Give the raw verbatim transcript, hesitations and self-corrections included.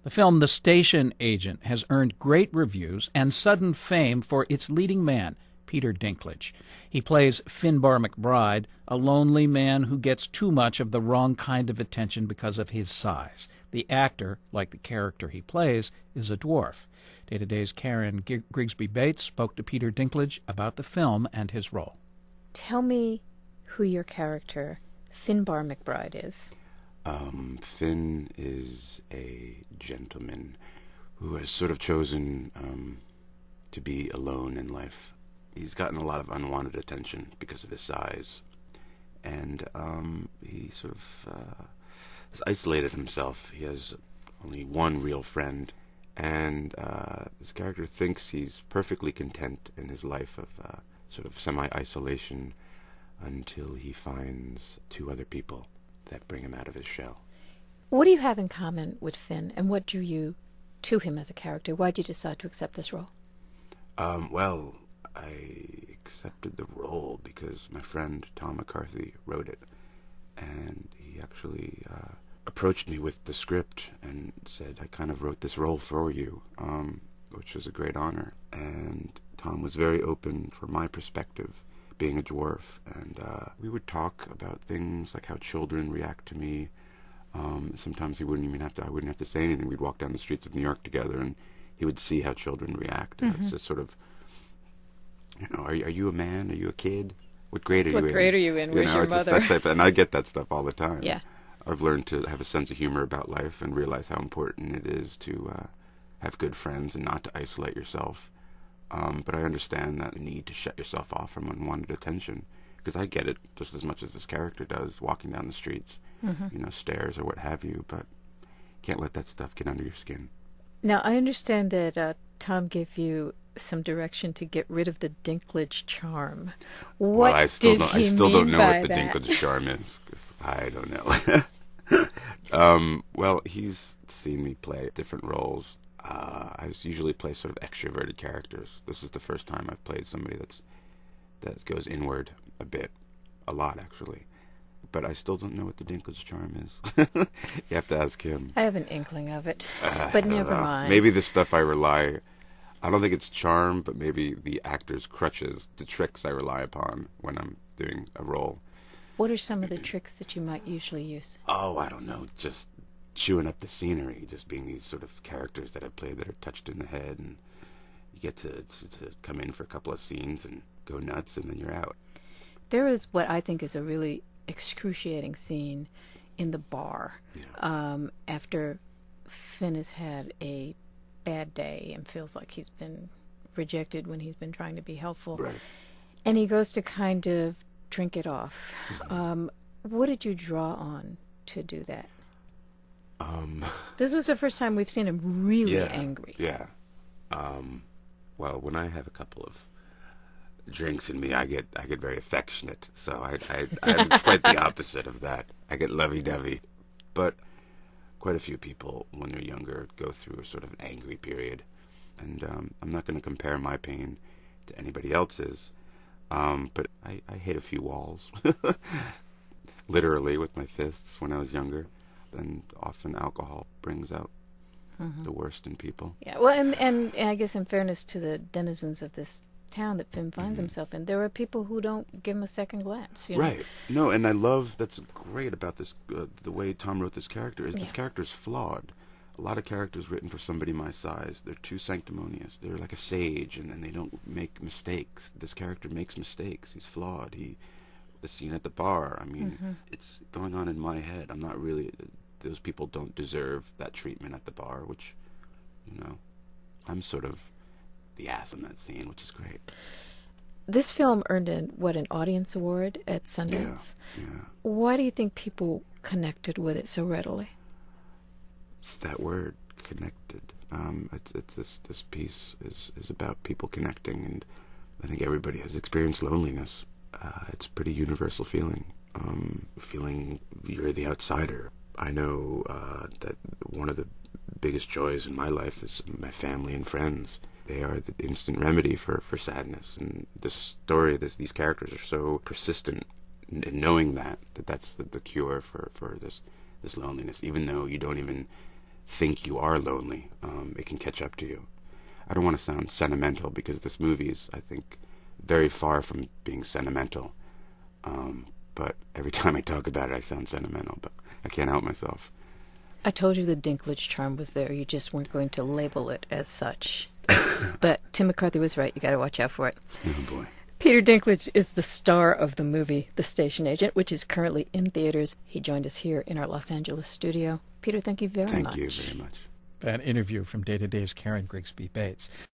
The film The Station Agent has earned great reviews and sudden fame for its leading man, Peter Dinklage. He plays Finbar McBride, a lonely man who gets too much of the wrong kind of attention because of his size. The actor, like the character he plays, is a dwarf. Day-to-Day's Karen G- Grigsby Bates spoke to Peter Dinklage about the film and his role. Tell me who your character, Finbar McBride, is. Um, Finn is a gentleman who has sort of chosen um, to be alone in life. He's gotten a lot of unwanted attention because of his size, and um, he sort of uh, has isolated himself. He has only one real friend, and uh, this character thinks he's perfectly content in his life of uh, sort of semi-isolation until he finds two other people that bring him out of his shell. What do you have in common with Finn, and what drew you to him as a character? Why did you decide to accept this role? Um, well, I accepted the role because my friend Tom McCarthy wrote it, and he actually uh, approached me with the script and said, I kind of wrote this role for you, um, which was a great honor. And Tom was very open for my perspective, being a dwarf, and uh, we would talk about things like how children react to me. Um, sometimes he wouldn't even have to, I wouldn't have to say anything. We'd walk down the streets of New York together, and he would see how children react. Mm-hmm. It was just sort of, you know, are you, are you a man? Are you a kid? What grade are what you in? What grade are you in? You Where's know, your it's mother? Just that type of, and I get that stuff all the time. Yeah. I've learned to have a sense of humor about life and realize how important it is to uh, have good friends and not to isolate yourself. Um, but I understand that need to shut yourself off from unwanted attention, because I get it just as much as this character does, walking down the streets, mm-hmm. you know, stairs or what have you, but can't let that stuff get under your skin. Now, I understand that uh, Tom gave you some direction to get rid of the Dinklage charm. What well, I still did don't, he I still mean don't know by what the that? Dinklage charm is, because I don't know. um, well, he's seen me play different roles. Uh, I usually play sort of extroverted characters. This is the first time I've played somebody that's that goes inward a bit, a lot actually. But I still don't know what the Dinklage charm is. You have to ask him. I have an inkling of it, uh, but never know. mind. Maybe the stuff I rely, I don't think it's charm, but maybe the actor's crutches, the tricks I rely upon when I'm doing a role. What are some of the tricks that you might usually use? Oh, I don't know, just chewing up the scenery, just being these sort of characters that I play that are touched in the head, and you get to, to to come in for a couple of scenes and go nuts, and then you're out. There is what I think is a really excruciating scene in the bar yeah. um, after Finn has had a bad day and feels like he's been rejected when he's been trying to be helpful. Right. And he goes to kind of drink it off. Mm-hmm. Um, what did you draw on to do that? Um, this was the first time we've seen him really yeah, angry. Yeah. Um, well, when I have a couple of drinks in me, I get I get very affectionate. So I, I I'm quite the opposite of that. I get lovey-dovey. But quite a few people, when they're younger, go through a sort of an angry period. And um, I'm not going to compare my pain to anybody else's. Um, but I, I hit a few walls, literally with my fists when I was younger. And often alcohol brings out mm-hmm. the worst in people. Yeah, well, and, and and I guess in fairness to the denizens of this town that Finn finds mm-hmm. himself in, there are people who don't give him a second glance. You know? Right. No, and I love, that's great about this, uh, the way Tom wrote this character, is yeah. this character's flawed. A lot of characters written for somebody my size, they're too sanctimonious. They're like a sage, and, and they don't make mistakes. This character makes mistakes. He's flawed. He, the scene at the bar, I mean, mm-hmm. it's going on in my head. I'm not really, those people don't deserve that treatment at the bar, which, you know, I'm sort of the ass in that scene, which is great. This film earned an, what, an audience award at Sundance? Yeah, yeah. Why do you think people connected with it so readily? It's that word, connected. Um, it's, it's this this piece is, is about people connecting, and I think everybody has experienced loneliness. Uh, it's a pretty universal feeling, um, feeling you're the outsider. I know uh, that one of the biggest joys in my life is my family and friends. They are the instant remedy for, for sadness. And this story, this, these characters are so persistent in, in knowing that, that that's the, the cure for, for this, this loneliness, even though you don't even think you are lonely, um, it can catch up to you. I don't want to sound sentimental, because this movie is, I think, very far from being sentimental. Um, but every time I talk about it, I sound sentimental, but I can't help myself. I told you the Dinklage charm was there. You just weren't going to label it as such. But Tim McCarthy was right. You got to watch out for it. Oh, boy. Peter Dinklage is the star of the movie The Station Agent, which is currently in theaters. He joined us here in our Los Angeles studio. Peter, thank you very Thank much. you very much. That interview from Day to Day's Karen Grigsby Bates.